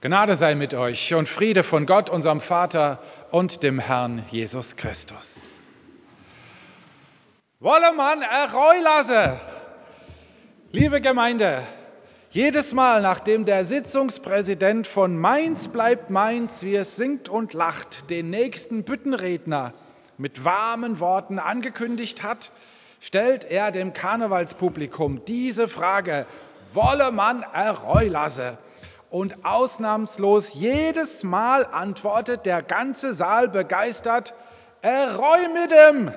Gnade sei mit euch und Friede von Gott, unserem Vater und dem Herrn Jesus Christus. Wolle man erreu lasse, liebe Gemeinde, jedes Mal, nachdem der Sitzungspräsident von Mainz bleibt Mainz, wie es singt und lacht, den nächsten Büttenredner mit warmen Worten angekündigt hat, stellt er dem Karnevalspublikum diese Frage: Wolle man erreu lasse? Und ausnahmslos jedes Mal antwortet der ganze Saal begeistert: Erreu mit dem!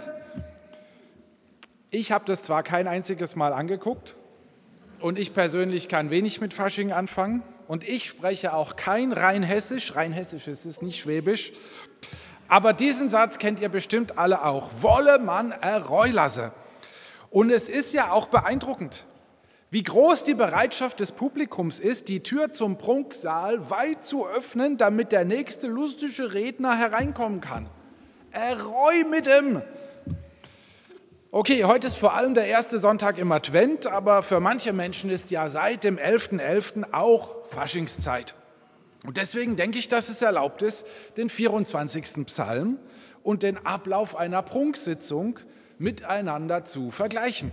Ich habe das zwar kein einziges Mal angeguckt und ich persönlich kann wenig mit Fasching anfangen und ich spreche auch kein Rheinhessisch ist es, nicht Schwäbisch, aber diesen Satz kennt ihr bestimmt alle auch: Wolle man erreu lasse. Und es ist ja auch beeindruckend, wie groß die Bereitschaft des Publikums ist, die Tür zum Prunksaal weit zu öffnen, damit der nächste lustige Redner hereinkommen kann. Erreu mit ihm! Okay, heute ist vor allem der erste Sonntag im Advent, aber für manche Menschen ist ja seit dem 11.11. auch Faschingszeit. Und deswegen denke ich, dass es erlaubt ist, den 24. Psalm und den Ablauf einer Prunksitzung miteinander zu vergleichen.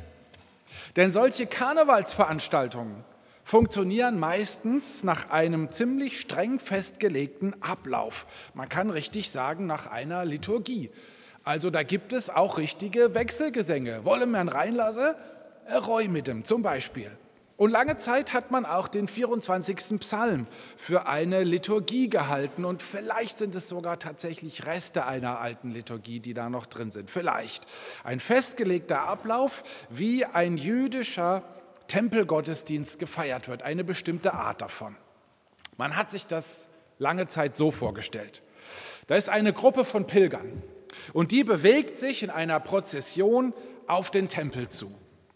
Denn solche Karnevalsveranstaltungen funktionieren meistens nach einem ziemlich streng festgelegten Ablauf. Man kann richtig sagen, nach einer Liturgie. Also da gibt es auch richtige Wechselgesänge. Wolle man reinlasse, erreu mit dem zum Beispiel. Und lange Zeit hat man auch den 24. Psalm für eine Liturgie gehalten und vielleicht sind es sogar tatsächlich Reste einer alten Liturgie, die da noch drin sind. Vielleicht ein festgelegter Ablauf, wie ein jüdischer Tempelgottesdienst gefeiert wird, eine bestimmte Art davon. Man hat sich das lange Zeit so vorgestellt. Da ist eine Gruppe von Pilgern und die bewegt sich in einer Prozession auf den Tempel zu.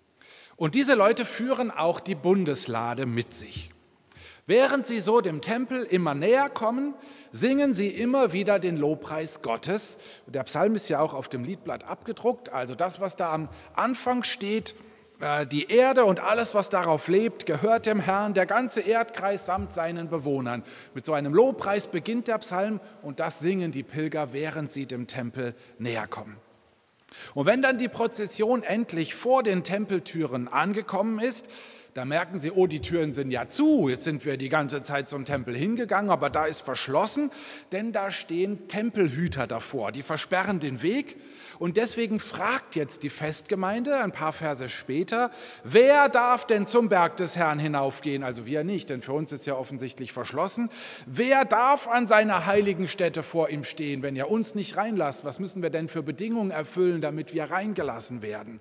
Und diese Leute führen auch die Bundeslade mit sich. Während sie so dem Tempel immer näher kommen, singen sie immer wieder den Lobpreis Gottes. Der Psalm ist ja auch auf dem Liedblatt abgedruckt, also das, was da am Anfang steht: Die Erde und alles, was darauf lebt, gehört dem Herrn, der ganze Erdkreis samt seinen Bewohnern. Mit so einem Lobpreis beginnt der Psalm und das singen die Pilger, während sie dem Tempel näher kommen. Und wenn dann die Prozession endlich vor den Tempeltüren angekommen ist, da merken sie, oh, die Türen sind ja zu, jetzt sind wir die ganze Zeit zum Tempel hingegangen, aber da ist verschlossen, denn da stehen Tempelhüter davor, die versperren den Weg. Und deswegen fragt jetzt die Festgemeinde ein paar Verse später: Wer darf denn zum Berg des Herrn hinaufgehen? Also wir nicht, denn für uns ist ja offensichtlich verschlossen. Wer darf an seiner heiligen Stätte vor ihm stehen, wenn ihr uns nicht reinlasst? Was müssen wir denn für Bedingungen erfüllen, damit wir reingelassen werden?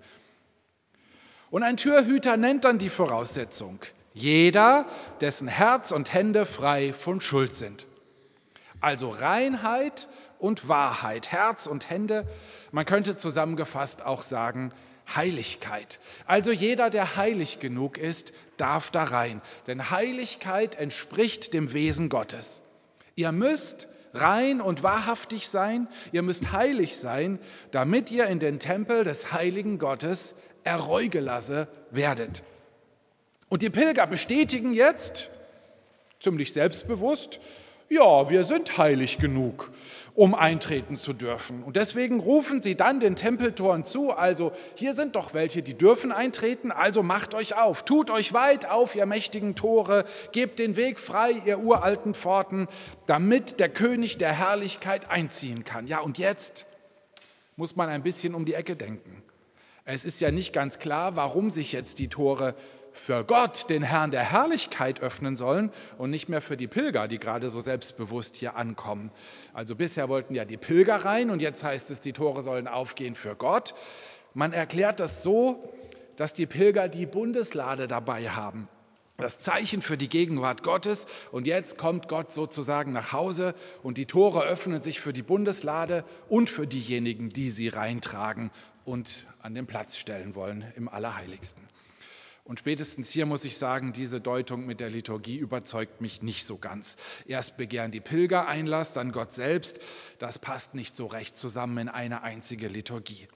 Und ein Türhüter nennt dann die Voraussetzung: Jeder, dessen Herz und Hände frei von Schuld sind. Also Reinheit und Wahrheit, Herz und Hände, man könnte zusammengefasst auch sagen Heiligkeit. Also jeder, der heilig genug ist, darf da rein, denn Heiligkeit entspricht dem Wesen Gottes. Ihr müsst rein und wahrhaftig sein, ihr müsst heilig sein, damit ihr in den Tempel des heiligen Gottes erreu gelasse werdet. Und die Pilger bestätigen jetzt, ziemlich selbstbewusst: Ja, wir sind heilig genug, um eintreten zu dürfen. Und deswegen rufen sie dann den Tempeltoren zu: Also hier sind doch welche, die dürfen eintreten, also macht euch auf, tut euch weit auf, ihr mächtigen Tore, gebt den Weg frei, ihr uralten Pforten, damit der König der Herrlichkeit einziehen kann. Ja, und jetzt muss man ein bisschen um die Ecke denken. Es ist ja nicht ganz klar, warum sich jetzt die Tore für Gott, den Herrn der Herrlichkeit, öffnen sollen und nicht mehr für die Pilger, die gerade so selbstbewusst hier ankommen. Also bisher wollten ja die Pilger rein und jetzt heißt es, die Tore sollen aufgehen für Gott. Man erklärt das so, dass die Pilger die Bundeslade dabei haben. Das Zeichen für die Gegenwart Gottes, und jetzt kommt Gott sozusagen nach Hause und die Tore öffnen sich für die Bundeslade und für diejenigen, die sie reintragen und an den Platz stellen wollen im Allerheiligsten. Und spätestens hier muss ich sagen, diese Deutung mit der Liturgie überzeugt mich nicht so ganz. Erst begehren die Pilger Einlass, dann Gott selbst. Das passt nicht so recht zusammen in eine einzige Liturgie.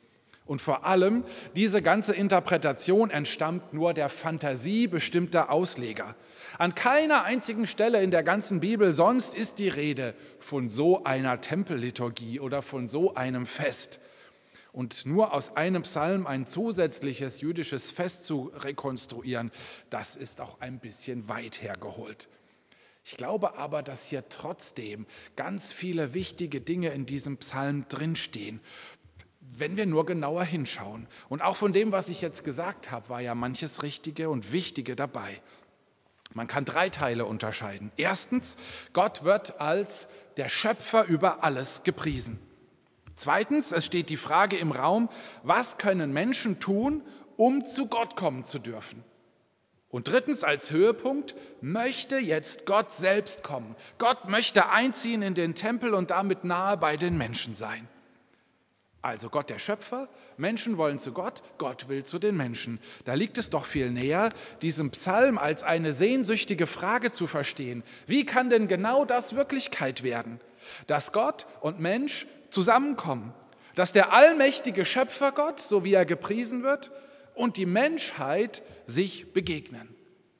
Und vor allem, diese ganze Interpretation entstammt nur der Fantasie bestimmter Ausleger. An keiner einzigen Stelle in der ganzen Bibel sonst ist die Rede von so einer Tempelliturgie oder von so einem Fest. Und nur aus einem Psalm ein zusätzliches jüdisches Fest zu rekonstruieren, das ist auch ein bisschen weit hergeholt. Ich glaube aber, dass hier trotzdem ganz viele wichtige Dinge in diesem Psalm drinstehen, wenn wir nur genauer hinschauen. Und auch von dem, was ich jetzt gesagt habe, war ja manches Richtige und Wichtige dabei. Man kann 3 Teile unterscheiden. Erstens, Gott wird als der Schöpfer über alles gepriesen. Zweitens, es steht die Frage im Raum, was können Menschen tun, um zu Gott kommen zu dürfen? Und drittens, als Höhepunkt, möchte jetzt Gott selbst kommen. Gott möchte einziehen in den Tempel und damit nahe bei den Menschen sein. Also Gott der Schöpfer, Menschen wollen zu Gott, Gott will zu den Menschen. Da liegt es doch viel näher, diesen Psalm als eine sehnsüchtige Frage zu verstehen. Wie kann denn genau das Wirklichkeit werden? Dass Gott und Mensch zusammenkommen, dass der allmächtige Schöpfergott, so wie er gepriesen wird, und die Menschheit sich begegnen.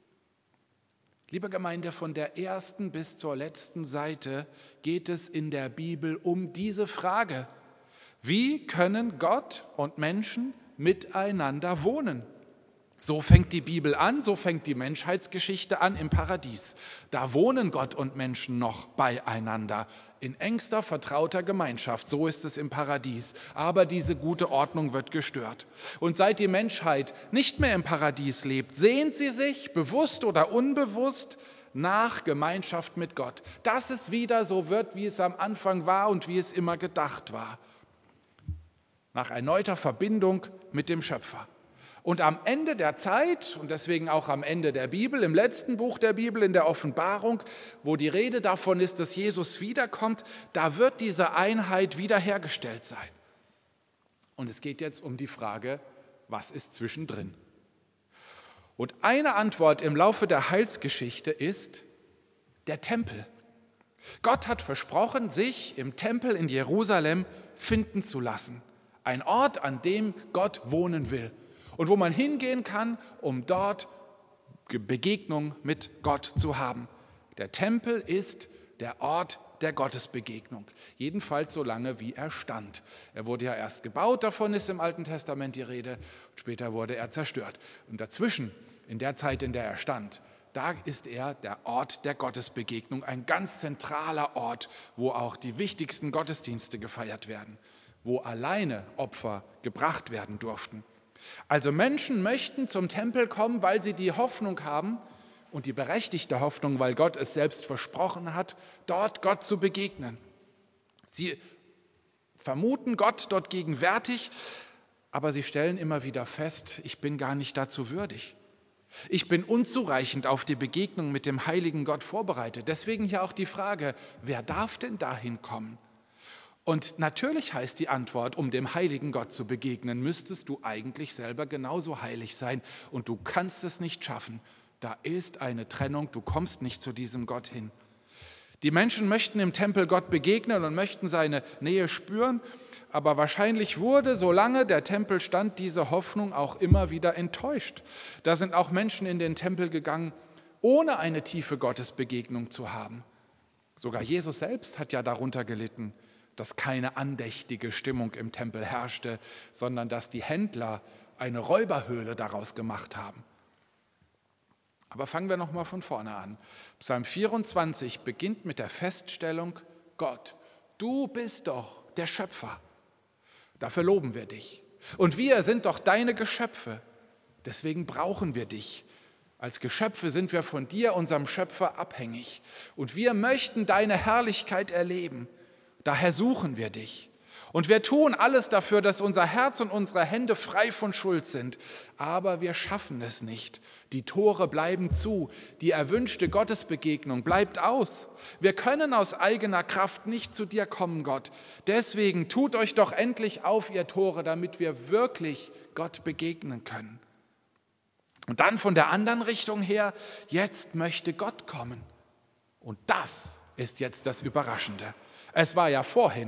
Liebe Gemeinde, von der ersten bis zur letzten Seite geht es in der Bibel um diese Frage. Wie können Gott und Menschen miteinander wohnen? So fängt die Bibel an, so fängt die Menschheitsgeschichte an im Paradies. Da wohnen Gott und Menschen noch beieinander, in engster, vertrauter Gemeinschaft. So ist es im Paradies. Aber diese gute Ordnung wird gestört. Und seit die Menschheit nicht mehr im Paradies lebt, sehnt sie sich, bewusst oder unbewusst, nach Gemeinschaft mit Gott. Dass es wieder so wird, wie es am Anfang war und wie es immer gedacht war. Nach erneuter Verbindung mit dem Schöpfer. Und am Ende der Zeit, und deswegen auch am Ende der Bibel, im letzten Buch der Bibel, in der Offenbarung, wo die Rede davon ist, dass Jesus wiederkommt, da wird diese Einheit wiederhergestellt sein. Und es geht jetzt um die Frage, was ist zwischendrin? Und eine Antwort im Laufe der Heilsgeschichte ist der Tempel. Gott hat versprochen, sich im Tempel in Jerusalem finden zu lassen. Ein Ort, an dem Gott wohnen will und wo man hingehen kann, um dort Begegnung mit Gott zu haben. Der Tempel ist der Ort der Gottesbegegnung, jedenfalls so lange, wie er stand. Er wurde ja erst gebaut, davon ist im Alten Testament die Rede, und später wurde er zerstört. Und dazwischen, in der Zeit, in der er stand, da ist er der Ort der Gottesbegegnung, ein ganz zentraler Ort, wo auch die wichtigsten Gottesdienste gefeiert werden, wo alleine Opfer gebracht werden durften. Also Menschen möchten zum Tempel kommen, weil sie die Hoffnung haben und die berechtigte Hoffnung, weil Gott es selbst versprochen hat, dort Gott zu begegnen. Sie vermuten Gott dort gegenwärtig, aber sie stellen immer wieder fest, ich bin gar nicht dazu würdig. Ich bin unzureichend auf die Begegnung mit dem heiligen Gott vorbereitet. Deswegen hier auch die Frage, wer darf denn dahin kommen? Und natürlich heißt die Antwort, um dem heiligen Gott zu begegnen, müsstest du eigentlich selber genauso heilig sein und du kannst es nicht schaffen. Da ist eine Trennung, du kommst nicht zu diesem Gott hin. Die Menschen möchten im Tempel Gott begegnen und möchten seine Nähe spüren, aber wahrscheinlich wurde, solange der Tempel stand, diese Hoffnung auch immer wieder enttäuscht. Da sind auch Menschen in den Tempel gegangen, ohne eine tiefe Gottesbegegnung zu haben. Sogar Jesus selbst hat ja darunter gelitten, dass keine andächtige Stimmung im Tempel herrschte, sondern dass die Händler eine Räuberhöhle daraus gemacht haben. Aber fangen wir nochmal von vorne an. Psalm 24 beginnt mit der Feststellung, Gott, du bist doch der Schöpfer. Dafür loben wir dich. Und wir sind doch deine Geschöpfe. Deswegen brauchen wir dich. Als Geschöpfe sind wir von dir, unserem Schöpfer, abhängig. Und wir möchten deine Herrlichkeit erleben. Daher suchen wir dich. Und wir tun alles dafür, dass unser Herz und unsere Hände frei von Schuld sind. Aber wir schaffen es nicht. Die Tore bleiben zu. Die erwünschte Gottesbegegnung bleibt aus. Wir können aus eigener Kraft nicht zu dir kommen, Gott. Deswegen tut euch doch endlich auf, ihr Tore, damit wir wirklich Gott begegnen können. Und dann von der anderen Richtung her, jetzt möchte Gott kommen. Und das ist jetzt das Überraschende. Es war ja vorhin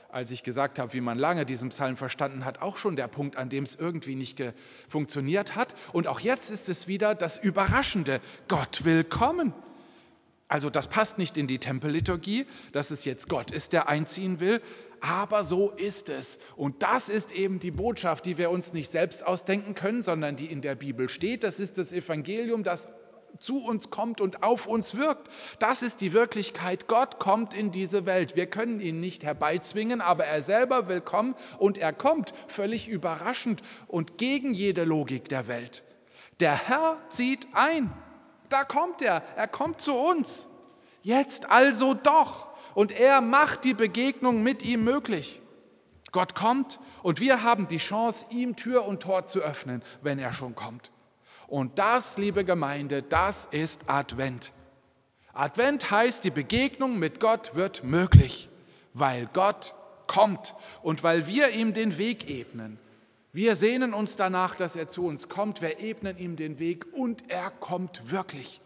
als ich gesagt habe, wie man lange diesen Psalm verstanden hat, auch schon der Punkt, an dem es irgendwie nicht funktioniert hat. Und auch jetzt ist es wieder das Überraschende. Gott will kommen. Also das passt nicht in die Tempelliturgie, dass es jetzt Gott ist, der einziehen will, aber so ist es. Und das ist eben die Botschaft, die wir uns nicht selbst ausdenken können, sondern die in der Bibel steht. Das ist das Evangelium, das zu uns kommt und auf uns wirkt. Das ist die Wirklichkeit. Gott kommt in diese Welt. Wir können ihn nicht herbeizwingen, aber er selber will kommen und er kommt völlig überraschend und gegen jede Logik der Welt. Der Herr zieht ein. Da kommt er kommt zu uns. Jetzt also doch. Und er macht die Begegnung mit ihm möglich. Gott kommt und wir haben die Chance, ihm Tür und Tor zu öffnen, wenn er schon kommt. Und das, liebe Gemeinde, das ist Advent. Advent heißt, die Begegnung mit Gott wird möglich, weil Gott kommt und weil wir ihm den Weg ebnen. Wir sehnen uns danach, dass er zu uns kommt. Wir ebnen ihm den Weg und er kommt wirklich.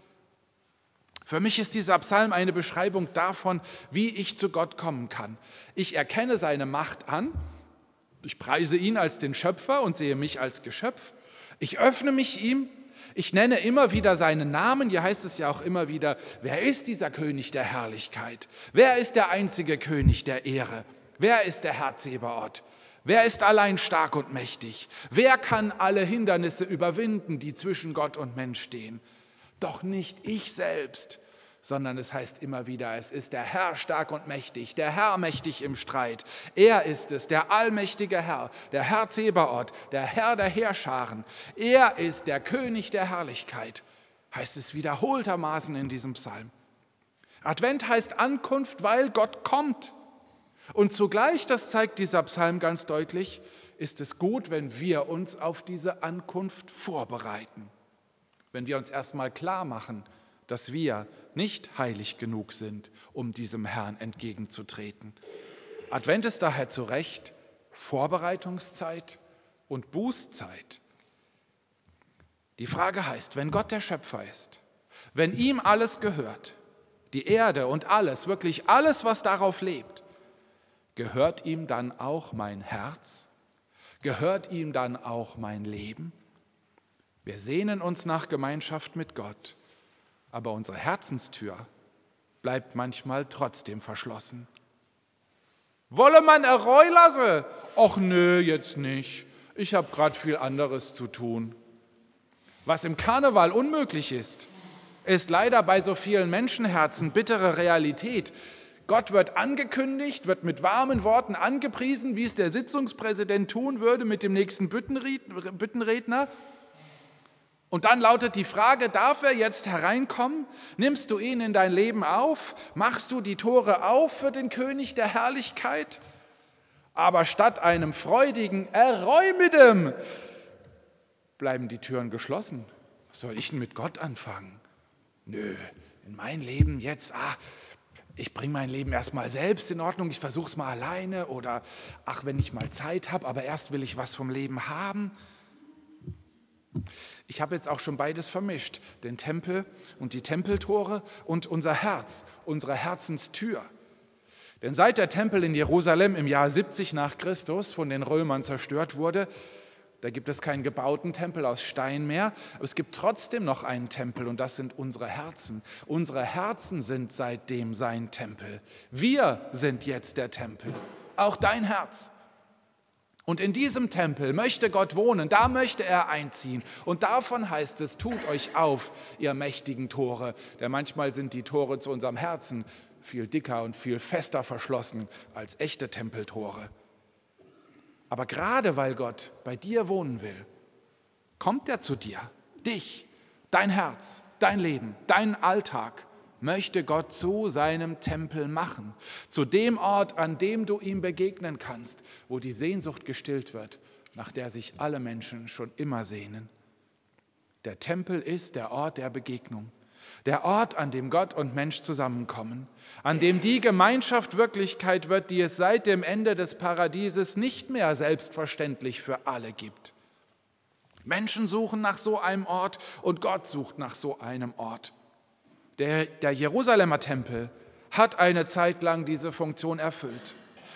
Für mich ist dieser Psalm eine Beschreibung davon, wie ich zu Gott kommen kann. Ich erkenne seine Macht an. Ich preise ihn als den Schöpfer und sehe mich als Geschöpf. Ich öffne mich ihm. Ich nenne immer wieder seinen Namen. Hier heißt es ja auch immer wieder, wer ist dieser König der Herrlichkeit? Wer ist der einzige König der Ehre? Wer ist der Herr Zebaoth? Wer ist allein stark und mächtig? Wer kann alle Hindernisse überwinden, die zwischen Gott und Mensch stehen? Doch nicht ich selbst, sondern es heißt immer wieder, es ist der Herr stark und mächtig, der Herr mächtig im Streit. Er ist es, der allmächtige Herr, der Herr Zebaoth, der Herr der Heerscharen. Er ist der König der Herrlichkeit, heißt es wiederholtermaßen in diesem Psalm. Advent heißt Ankunft, weil Gott kommt. Und zugleich, das zeigt dieser Psalm ganz deutlich, ist es gut, wenn wir uns auf diese Ankunft vorbereiten. Wenn wir uns erstmal klar machen, dass wir nicht heilig genug sind, um diesem Herrn entgegenzutreten. Advent ist daher zu Recht Vorbereitungszeit und Bußzeit. Die Frage heißt, wenn Gott der Schöpfer ist, wenn ihm alles gehört, die Erde und alles, wirklich alles, was darauf lebt, gehört ihm dann auch mein Herz? Gehört ihm dann auch mein Leben? Wir sehnen uns nach Gemeinschaft mit Gott, aber unsere Herzenstür bleibt manchmal trotzdem verschlossen. Wolle man Erreu lasse? Och nö, jetzt nicht. Ich habe gerade viel anderes zu tun. Was im Karneval unmöglich ist leider bei so vielen Menschenherzen bittere Realität. Gott wird angekündigt, wird mit warmen Worten angepriesen, wie es der Sitzungspräsident tun würde mit dem nächsten Büttenredner. Und dann lautet die Frage, darf er jetzt hereinkommen? Nimmst du ihn in dein Leben auf? Machst du die Tore auf für den König der Herrlichkeit? Aber statt einem freudigen Erräumidem bleiben die Türen geschlossen. Was soll ich denn mit Gott anfangen? Nö, in mein Leben jetzt, ich bringe mein Leben erstmal selbst in Ordnung, ich versuche es mal alleine oder wenn ich mal Zeit habe, aber erst will ich was vom Leben haben. Ich habe jetzt auch schon beides vermischt, den Tempel und die Tempeltore und unser Herz, unsere Herzenstür. Denn seit der Tempel in Jerusalem im Jahr 70 nach Christus von den Römern zerstört wurde, da gibt es keinen gebauten Tempel aus Stein mehr, aber es gibt trotzdem noch einen Tempel und das sind unsere Herzen. Unsere Herzen sind seitdem sein Tempel. Wir sind jetzt der Tempel, auch dein Herz. Und in diesem Tempel möchte Gott wohnen, da möchte er einziehen. Und davon heißt es, tut euch auf, ihr mächtigen Tore. Denn manchmal sind die Tore zu unserem Herzen viel dicker und viel fester verschlossen als echte Tempeltore. Aber gerade weil Gott bei dir wohnen will, kommt er zu dir, dich, dein Herz, dein Leben, deinen Alltag, möchte Gott zu seinem Tempel machen, zu dem Ort, an dem du ihm begegnen kannst, wo die Sehnsucht gestillt wird, nach der sich alle Menschen schon immer sehnen. Der Tempel ist der Ort der Begegnung, der Ort, an dem Gott und Mensch zusammenkommen, an dem die Gemeinschaft Wirklichkeit wird, die es seit dem Ende des Paradieses nicht mehr selbstverständlich für alle gibt. Menschen suchen nach so einem Ort und Gott sucht nach so einem Ort. Der Jerusalemer Tempel hat eine Zeit lang diese Funktion erfüllt.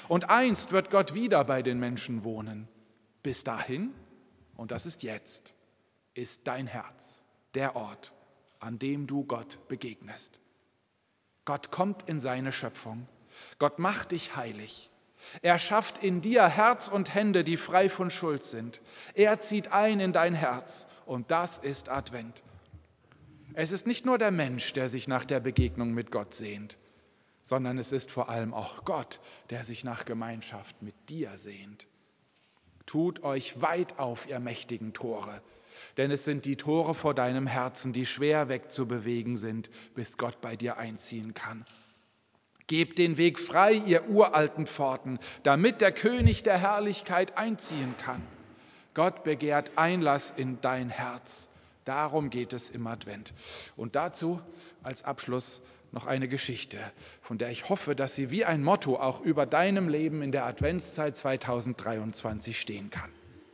Und einst wird Gott wieder bei den Menschen wohnen. Bis dahin, und das ist jetzt, ist dein Herz der Ort, an dem du Gott begegnest. Gott kommt in seine Schöpfung. Gott macht dich heilig. Er schafft in dir Herz und Hände, die frei von Schuld sind. Er zieht ein in dein Herz und das ist Advent. Es ist nicht nur der Mensch, der sich nach der Begegnung mit Gott sehnt, sondern es ist vor allem auch Gott, der sich nach Gemeinschaft mit dir sehnt. Tut euch weit auf, ihr mächtigen Tore, denn es sind die Tore vor deinem Herzen, die schwer wegzubewegen sind, bis Gott bei dir einziehen kann. Gebt den Weg frei, ihr uralten Pforten, damit der König der Herrlichkeit einziehen kann. Gott begehrt Einlass in dein Herz. Darum geht es im Advent. Und dazu als Abschluss noch eine Geschichte, von der ich hoffe, dass sie wie ein Motto auch über deinem Leben in der Adventszeit 2023 stehen kann.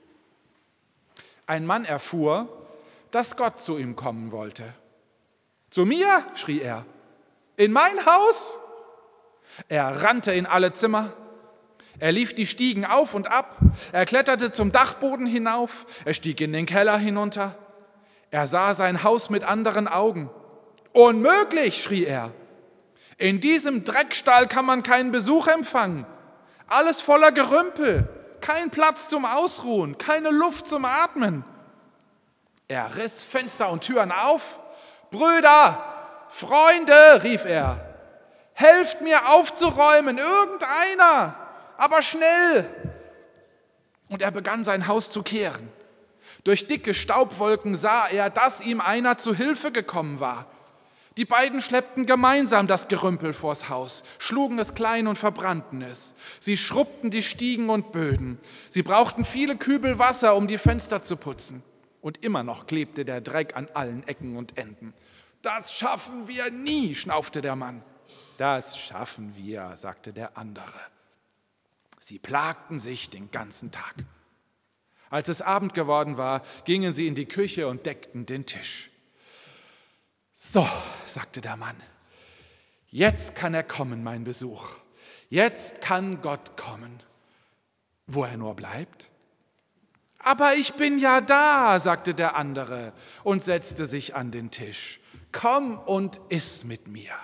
Ein Mann erfuhr, dass Gott zu ihm kommen wollte. »Zu mir?«, schrie er. »In mein Haus?« Er rannte in alle Zimmer. Er lief die Stiegen auf und ab. Er kletterte zum Dachboden hinauf. Er stieg in den Keller hinunter. Er sah sein Haus mit anderen Augen. »Unmöglich«, schrie er. »In diesem Dreckstall kann man keinen Besuch empfangen. Alles voller Gerümpel, kein Platz zum Ausruhen, keine Luft zum Atmen.« Er riss Fenster und Türen auf. »Brüder, Freunde«, rief er, »helft mir aufzuräumen, irgendeiner, aber schnell!« Und er begann sein Haus zu kehren. Durch dicke Staubwolken sah er, dass ihm einer zu Hilfe gekommen war. Die beiden schleppten gemeinsam das Gerümpel vors Haus, schlugen es klein und verbrannten es. Sie schrubbten die Stiegen und Böden. Sie brauchten viele Kübel Wasser, um die Fenster zu putzen. Und immer noch klebte der Dreck an allen Ecken und Enden. »Das schaffen wir nie«, schnaufte der Mann. »Das schaffen wir«, sagte der andere. Sie plagten sich den ganzen Tag. Als es Abend geworden war, gingen sie in die Küche und deckten den Tisch. »So«, sagte der Mann, »jetzt kann er kommen, mein Besuch. Jetzt kann Gott kommen. Wo er nur bleibt.« »Aber ich bin ja da«, sagte der andere und setzte sich an den Tisch. »Komm und iss mit mir.«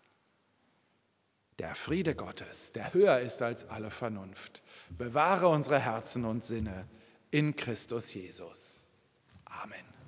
Der Friede Gottes, der höher ist als alle Vernunft, bewahre unsere Herzen und Sinne in Christus Jesus. Amen.